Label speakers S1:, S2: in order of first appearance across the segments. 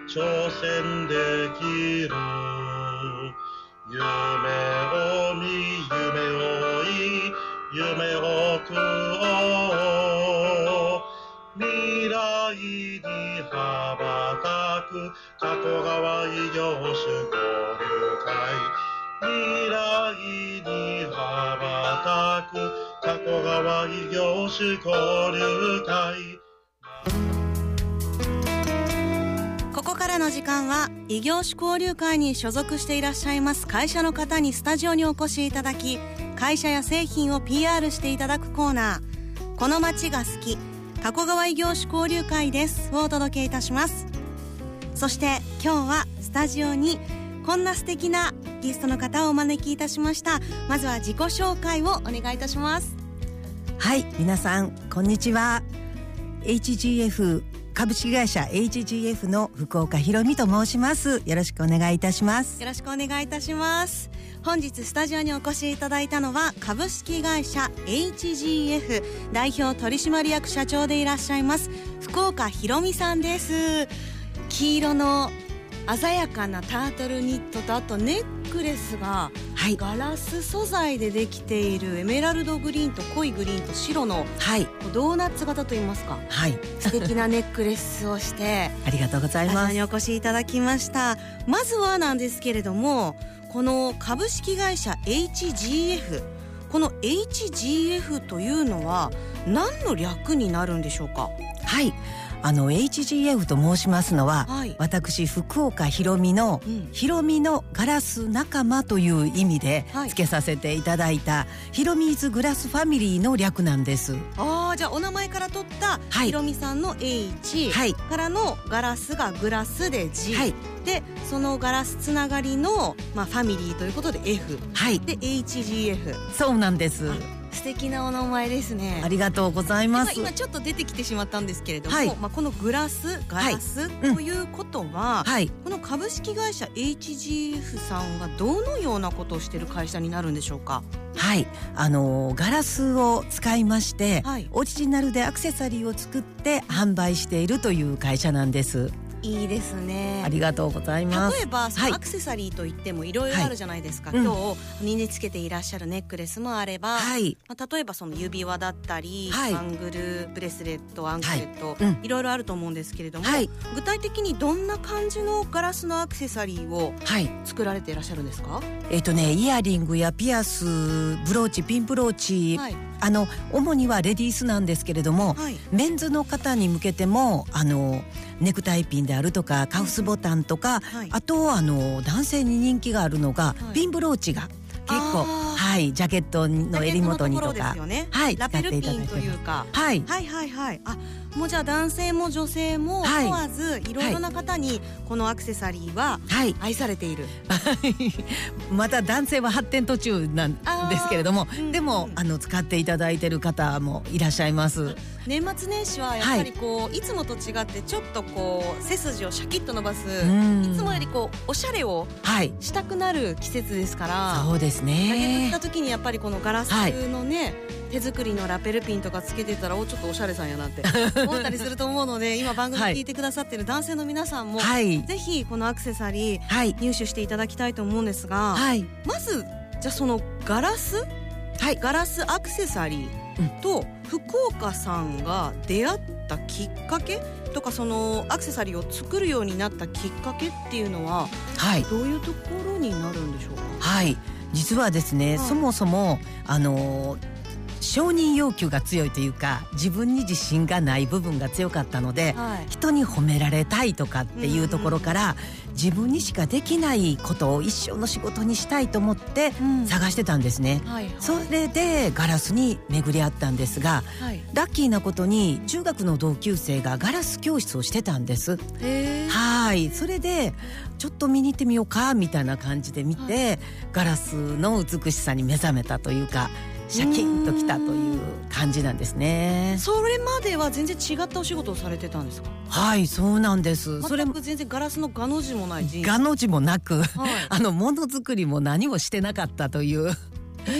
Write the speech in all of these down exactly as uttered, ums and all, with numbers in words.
S1: 挑戦できる。夢を見夢を追い夢を食おう。未来に羽ばたく加古川異業種交流会。未来に羽ばたく加古川異業種交流会。
S2: ここからの時間は異業種交流会に所属していらっしゃいます会社の方にスタジオにお越しいただき、会社や製品を ピーアール していただくコーナー、この街が好き加古川異業種交流会ですをお届けいたします。そして今日はスタジオにこんな素敵なゲストの方をお招きいたしました。まずは自己紹介をお願いいたします。
S3: はい、皆さんこんにちは。 エイチジーエフ 株式会社 エイチジーエフ の福岡ひろみと申します。よろしくお願いいたします。
S2: よろしくお願いいたします。本日スタジオにお越しいただいたのは株式会社 エイチジーエフ 代表取締役社長でいらっしゃいます福岡ひろみさんです。黄色の鮮やかなタートルニットと、あとネックレスがガラス素材でできているエメラルドグリーンと濃いグリーンと白のドーナツ型といいますか、はい、素敵なネックレスをして
S3: ありがとうございます。
S2: スタジオにお越しいただきました。まずはなんですけれども、この株式会社 エイチジーエフ、 この エイチジーエフ というのは何の略になるんでしょうか？
S3: はい、あの エイチジーエフ と申しますのは、はい、私福岡ひろみの、うん、ひろみのガラス仲間という意味で付けさせていただいた、はい、ひろみーズグラスファミリーの略なんです。
S2: ああ、じゃあお名前から取ったひろみさんの H、はい、からのガラスがグラスで G、はい、でそのガラスつながりの、まあ、ファミリーということで F、はい、で エイチジーエフ。
S3: そうなんです。
S2: 素敵なお名前ですね。
S3: ありがとうございます。
S2: 今ちょっと出てきてしまったんですけれども、はい、まあ、このグラスガラス、はい、ということは、うん、はい、この株式会社 エイチジーエフ さんがどのようなことをしている会社になるんでしょうか？
S3: はい、あのー、ガラスを使いまして、はい、オリジナルでアクセサリーを作って販売しているという会社なんです。
S2: いいですね。
S3: ありがとうございます。
S2: 例えばそのアクセサリーといってもいろいろあるじゃないですか、はい、今日身につけていらっしゃるネックレスもあれば、はい、まあ、例えばその指輪だったり、はい、アングルブレスレット、アンクレット、はい、うん、いろいろあると思うんですけれども、はい、具体的にどんな感じのガラスのアクセサリーを作られていらっしゃるんですか？
S3: えっとね、イヤリングやピアス、ブローチ、ピンブローチ、はい、あの主にはレディースなんですけれども、はい、メンズの方に向けてもあのネクタイピンであるとかカフスボタンとか、はい、あとあの男性に人気があるのが、はい、ピンブローチが結構、はい、ジャケットの襟元にとか、ね、はい、
S2: ラペルピンというか、はい、はいはいはい、あ、もうじゃあ男性も女性も問わず、はい、いろいろな方にこのアクセサリーは愛されている、
S3: はい、また男性は発展途中なんですけれども、うん、でもあの使っていただいている方もいらっしゃいます。
S2: 年末年始はやっぱりこう、はい、いつもと違ってちょっとこう背筋をシャキッと伸ばす、いつもよりこうおしゃれをしたくなる季節ですから、はい、
S3: そうですね。
S2: ジャケット着た時にやっぱりこのガラスのね、はい、手作りのラペルピンとかつけてたら、おちょっとおしゃれさんやなって思ったりすると思うので今番組聞いてくださってる男性の皆さんも、はい、ぜひこのアクセサリー、はい、入手していただきたいと思うんですが、はい、まずじゃあそのガラス、はい、ガラスアクセサリーと福岡さんが出会ったきっかけとか、そのアクセサリーを作るようになったきっかけっていうのは、はい、どういうところになるんでしょうか？
S3: はい、実はですね、はい、そもそもあのー承認要求が強いというか、自分に自信がない部分が強かったので、はい、人に褒められたいとかっていうところから、うんうん、自分にしかできないことを一生の仕事にしたいと思って探してたんですね、うん、はいはい、それでガラスに巡り合ったんですが、はい、ラッキーなことに中学の同級生がガラス教室をしてたんです。へー、はい、それでちょっと見に行ってみようかみたいな感じで見て、はい、ガラスの美しさに目覚めたというか、シャキンときたという感じなんですね。
S2: それまでは全然違ったお仕事をされてたんですか？
S3: はい、そうなんです。
S2: 全く全然ガラスのガの字もない人
S3: ガの字もなく、はい、あのものづくりも何もしてなかったという、
S2: えー、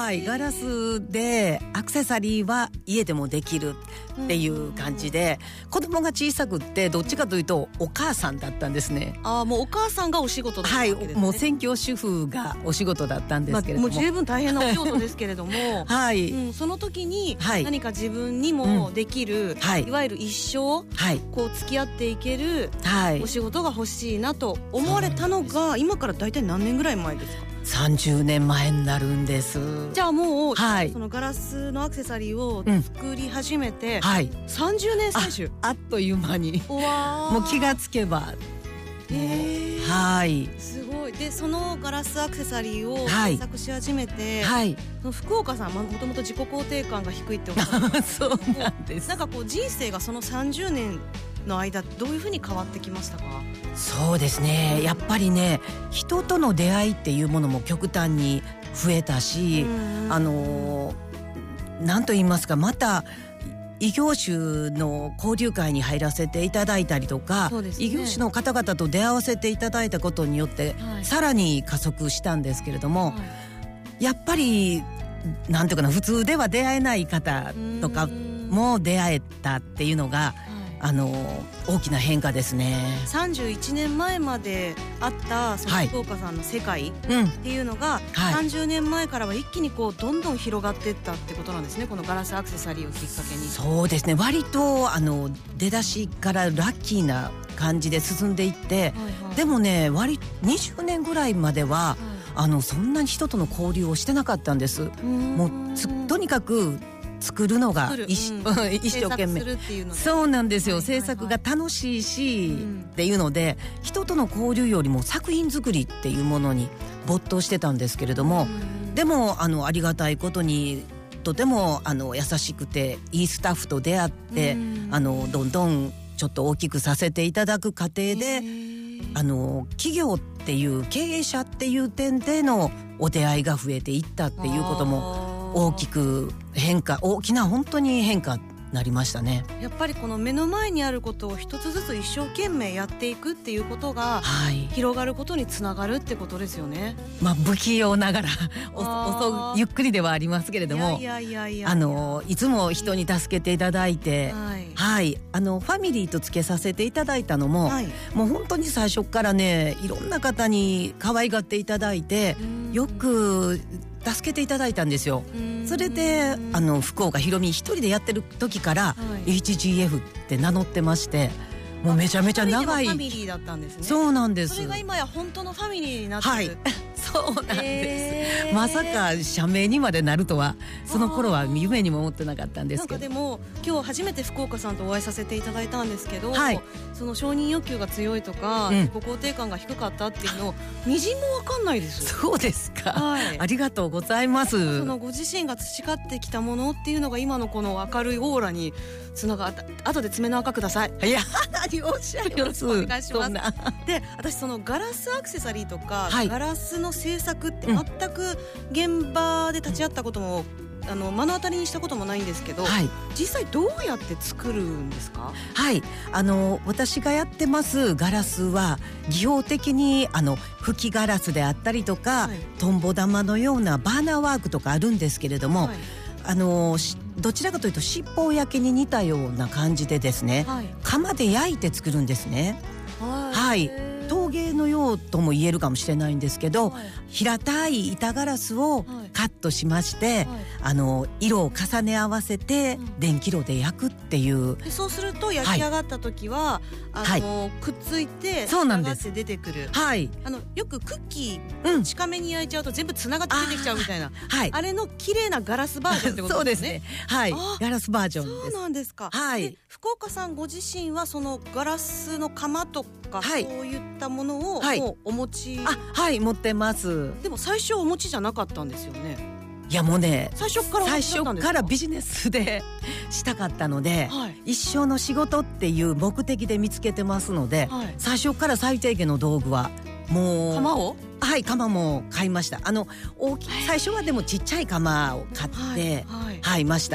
S3: はい、ガラスでアクセサリーは家でもできるっていう感じで、うん、子供が小さくってどっちかというとお母さんだったんですね。
S2: ああ、もうお母さんがお仕事だったわけですね。
S3: はい、もう専業主婦がお仕事だったんですけれども、
S2: まあ、もう十分大変なお仕事ですけれども
S3: はい、
S2: うん、その時に何か自分にもできる、うん、はい、いわゆる一生、はい、こう付き合っていけるお仕事が欲しいなと思われたのが今から大体何年ぐらい前ですか？
S3: さんじゅうねんまえになるんです。
S2: じゃあもう、はい、そのガラスのアクセサリーを作り始めて、うん、はい、さんじゅうねん選手
S3: あ, あっという間にもう気がつけば、
S2: えー、
S3: はい、
S2: すごい。でそのガラスアクセサリーを制作し始めて、はい、その福岡さんはもともと自己肯定感が低いっておっしゃって
S3: そうなんです。
S2: なんかこう人生がそのさんじゅうねんの間どういうふうに変わってきましたか？
S3: そうですね、やっぱりね、人との出会いっていうものも極端に増えたし、あの何と言いますか、また異業種の交流会に入らせていただいたりとか、ね、異業種の方々と出会わせていただいたことによって、はい、さらに加速したんですけれども、はい、やっぱりなんていうかな、普通では出会えない方とかも出会えたっていうのが、あの大きな変化ですね。
S2: さんじゅういちねんまえまであったその福岡さんの世界っていうのが、はい、さんじゅうねんまえからは一気にこうどんどん広がっていったってことなんですね、このガラスアクセサリーをきっかけに。
S3: そうですね、割とあの出だしからラッキーな感じで進んでいって、はいはい、でもね、割にじゅうねんぐらいまでは、はい、あのそんなに人との交流をしてなかったんです。もうつとにかく作るのが一、うん、一生懸命そうなんですよ、はいはいはい、制作が楽しいし、うん、っていうので人との交流よりも作品作りっていうものに没頭してたんですけれども、うん、でも あのありがたいことにとてもあの優しくていいスタッフと出会って、うん、あのどんどんちょっと大きくさせていただく過程で、あの企業っていう経営者っていう点でのお出会いが増えていったっていうことも大きく変化、大きな本当に変化になりましたね。
S2: やっぱりこの目の前にあることを一つずつ一生懸命やっていくっていうことが、はい、広がることにつながるってことですよね。
S3: まあ不器用ながら遅ゆっくりではありますけれども、いやいやいやいや、あのいつも人に助けていただいて、はい、はい、あのファミリーとつけさせていただいたのも、はい、もう本当に最初からね、いろんな方に可愛がっていただいて、よく助けていただいたんですよ。それであの福岡ひろみ一人でやってる時から、はい、エイチジーエフ って名乗ってまして、もうめちゃめちゃ長い
S2: ファミリーだったんですね。
S3: そうなんです。
S2: それが今や本当のファミリーになってる、はい、
S3: そうなんです、えー、まさか社名にまでなるとはその頃は夢にも思ってなかったんですけど、
S2: なんかでも今日初めて福岡さんとお会いさせていただいたんですけど、はい、その承認欲求が強いとか、うん、自己肯定感が低かったっていうのみじんも分かんないです。
S3: そうですか、はい、ありがとうございます。
S2: そのご自身が培ってきたものっていうのが今のこの明るいオーラにつながった。後で爪の赤ください。
S3: いや、何をおっしゃいます。よろしく
S2: お願いします。で、私そのガラスアクセサリーとか、はい、ガラスの製作って全く現場で立ち会ったことも、うん、あの目の当たりにしたこともないんですけど、はい、実際どうやって作るんですか？
S3: はい、あの私がやってますガラスは技法的にあの吹きガラスであったりとか、はい、トンボ玉のようなバーナーワークとかあるんですけれども、はい、あのどちらかというと七宝焼きに似たような感じでですね、はい、窯で焼いて作るんですね。はい、はい、陶芸のようとも言えるかもしれないんですけど、はい、平たい板ガラスをカットしまして、はい、あの色を重ね合わせて電気炉で焼くっていう、
S2: でそうすると焼き上がった時は、はい、あの、はい、くっついて
S3: そうなんです、
S2: つながって出てくる、
S3: はい、
S2: あのよくクッキー近めに焼いちゃうと全部つながって出てきちゃうみたいな、 あ,、はい、あれの綺麗なガラスバージョンってことですね。そうですね、はい、ガラスバージョンです。 そうなんですか、はい、で福岡さんご自身はそのガラスの窯とか、はい、そういったものをもうお持ち、
S3: あ、はい持ってます。
S2: でも最初お持ちじゃなかったんですよね。
S3: いやもうね、
S2: 最初から
S3: 最初からビジネスでしたかったので、はい、一生の仕事っていう目的で見つけてますので、はい、最初から最低限の道具はもう
S2: 窯を
S3: はい、窯も買いました。あの大き最初はでもちっちゃい窯を買って、はいはい、はい、ました。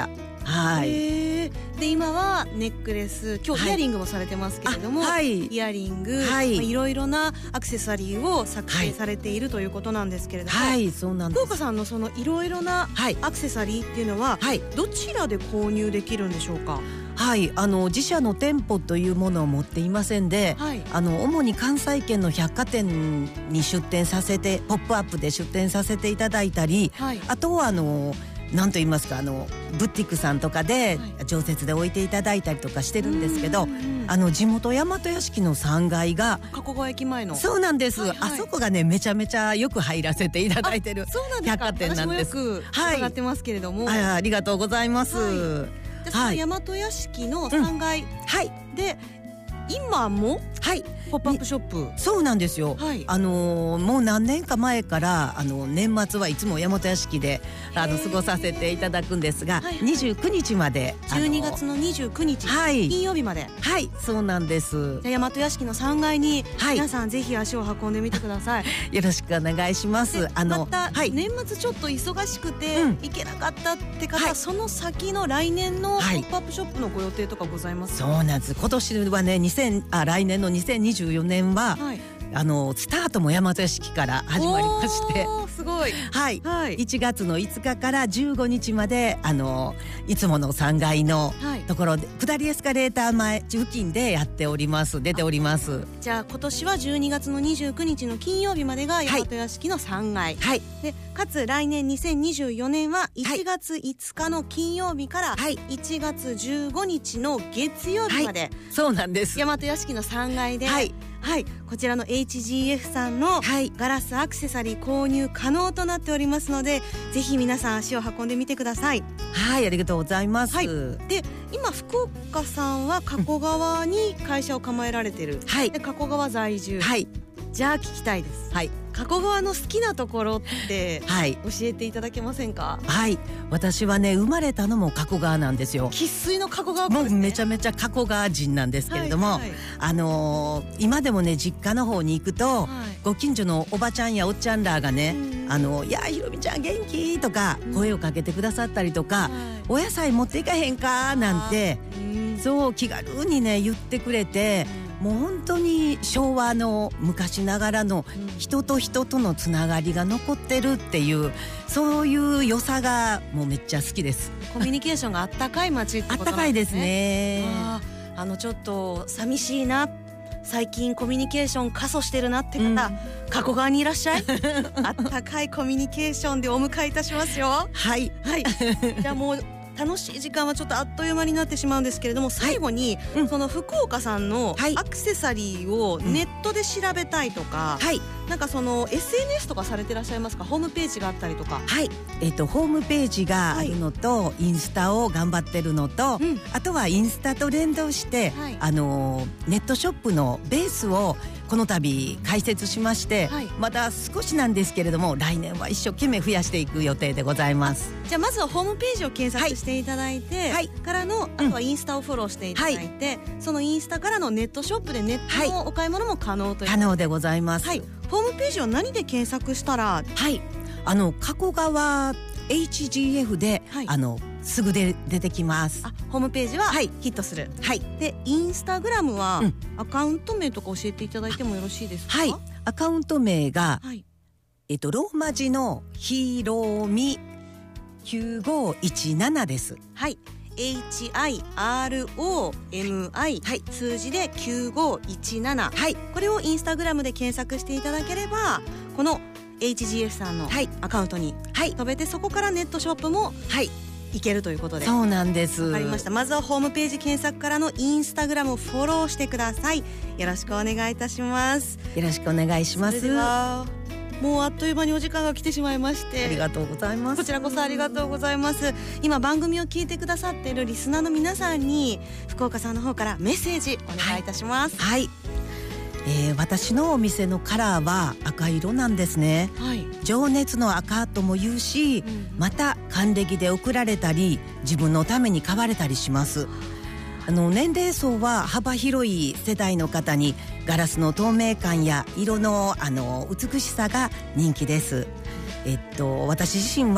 S3: はい。
S2: で今はネックレス、今日イヤリングもされてますけれども、
S3: はい、
S2: イヤリング、
S3: はい、
S2: まあ、いろいろなアクセサリーを作成されているということなんですけれども、
S3: はい、そうなんです。
S2: 福岡さんのそのいろいろなアクセサリーっていうのは、はい、どちらで購入できるんでしょうか？
S3: はい、あの自社の店舗というものを持っていませんで、はい、あの主に関西圏の百貨店に出店させて、ポップアップで出店させていただいたり、はい、あとはあのなんと言いますか、あのブティックさんとかで常設で置いていただいたりとかしてるんですけど、はい、あの地元大和屋敷のさんがいが
S2: 加古川駅前の、
S3: そうなんです、はいはい、あそこがねめちゃめちゃよく入らせていただいてる百貨店なんです。
S2: 私もよく伺ってますけれども、
S3: はい、あ, ありがとうございます、はい、
S2: でその大和屋敷のさんがい、うん、はい、で今も、はい、ポップアップショップ、
S3: そうなんですよ、はい、あのー、もう何年か前からあの年末はいつも大和屋敷であの過ごさせていただくんですが、はい、にじゅうくにちまで、
S2: じゅうにがつのにじゅうくにち、はい、金曜日まで、
S3: はい、そうなんです。
S2: じゃ大和屋敷のさんがいに、はい、皆さんぜひ足を運んでみてください。
S3: よろしくお願いします。
S2: あのまた、はい、年末ちょっと忙しくて、うん、行けなかったって方、はい、その先の来年のポップアップショップのご予定とかございますか？
S3: そうなんです。今年はねにせんあ来年のにせんにじゅうよねんは、はい、あのスタートも大和屋敷から始まりまして、
S2: すごい、
S3: はい、はい、いちがつのいつかからじゅうごにちまであのいつものさんがいのところで、はい、下りエスカレーター前付近でやっております。出ております。
S2: じゃあ今年はじゅうにがつのにじゅうくにちの金曜日までが大和屋敷のさんがい、はい、でかつ来年にせんにじゅうよねんはいちがついつかの金曜日からいちがつじゅうごにちの月曜日まで、はい、
S3: そうなんです。
S2: 大和屋敷のさんがいで、はいはい、こちらの エイチジーエフ さんのガラスアクセサリー購入可能となっておりますので、ぜひ皆さん足を運んでみてください。
S3: はい、ありがとうございます、はい、
S2: で今福岡さんは加古川に会社を構えられてる、はい、で加古川在住、はい、じゃあ聞きたいです、はい、加古川の好きなところって教えていただけませんか？
S3: はい、私はね生まれたのも加古川なんですよ。
S2: 生粋の加古川ですね。
S3: もうめちゃめちゃ加古川人なんですけれども、はいはい、あのー、今でもね実家の方に行くと、はい、ご近所のおばちゃんやおっちゃんらがね、あのいやひろみちゃん元気とか声をかけてくださったりとか、うん、お野菜持っていかへんかなんて、そう気軽にね言ってくれて、もう本当に昭和の昔ながらの人と人とのつながりが残ってるっていう、そういう良さがもうめっちゃ好きです。
S2: コミュニケーションがあったかい街ってことなんですね。
S3: あったかいですね。
S2: ああのちょっと寂しいな、最近コミュニケーション過疎してるなって方、うん、加古川にいらっしゃい。あったかいコミュニケーションでお迎えいたしますよ。
S3: はいはい。
S2: じゃあもう楽しい時間はちょっとあっという間になってしまうんですけれども、最後に、はい、その福岡さんのアクセサリーをネットで調べたいとか、はい、なんかその エスエヌエス とかされてらっしゃいますか？ホームページがあったりとか。
S3: はい、えーと、ホームページがあるのと、はい、インスタを頑張ってるのと、うん、あとはインスタと連動して、はい、あのネットショップのベースをこの度開設しまして、はい、まだ少しなんですけれども来年は一生懸命増やしていく予定でございます。
S2: じゃあまずはホームページを検索していただいて、はい、からのあとはインスタをフォローしていただいて、うん、そのインスタからのネットショップでネットのお買い物も可能という、
S3: 可能でございます、はい、
S2: ホームページは何で検索したら、
S3: はい、あの加古川 エイチジーエフ で、はい、あのすぐで出てきます。
S2: あ、ホームページはヒットする、はい、でインスタグラムは、うん、アカウント名とか教えていただいてもよろしいですか？
S3: はい、アカウント名が、はい、えっとローマ字のひろみきゅうごいちななです。
S2: はい、エイチアイアールオーエムアイ、はい、数字できゅうごいちなな、はい、これをインスタグラムで検索していただければこの エイチジーエフ さんのアカウントに飛べて、そこからネットショップも、はい、いけるということで。
S3: そうなんです。
S2: わかりました。まずはホームページ検索からのインスタグラムをフォローしてください。よろしくお願いいたします。
S3: よろしくお願いします。
S2: それではもうあっという間にお時間が来てしまいまして、
S3: ありがとうございます。
S2: こちらこそありがとうございます。今番組を聞いてくださっているリスナーの皆さんに福岡さんの方からメッセージお願いいたします。
S3: はい、はいえー、私のお店のカラーは赤色なんですね、はい、情熱の赤とも言うし、うん、また還暦で贈られたり自分のために買われたりします。あの年齢層は幅広い世代の方にガラスの透明感や色の、あの美しさが人気です。えっと、私自身は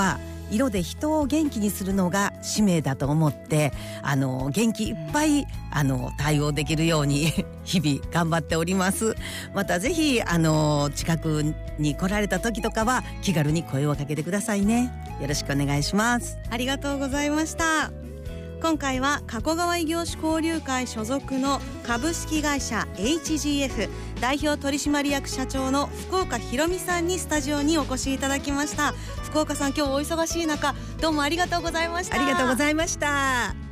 S3: 色で人を元気にするのが使命だと思って、あの元気いっぱいあの対応できるように日々頑張っております。またぜひあの近くに来られた時とかは気軽に声をかけてくださいね。よろしくお願いします。
S2: ありがとうございました。今回は加古川異業種交流会所属の株式会社 エイチジーエフ 代表取締役社長の福岡博美さんにスタジオにお越しいただきました。福岡さん、今日お忙しい中どうもありがとうございました。
S3: ありがとうございました。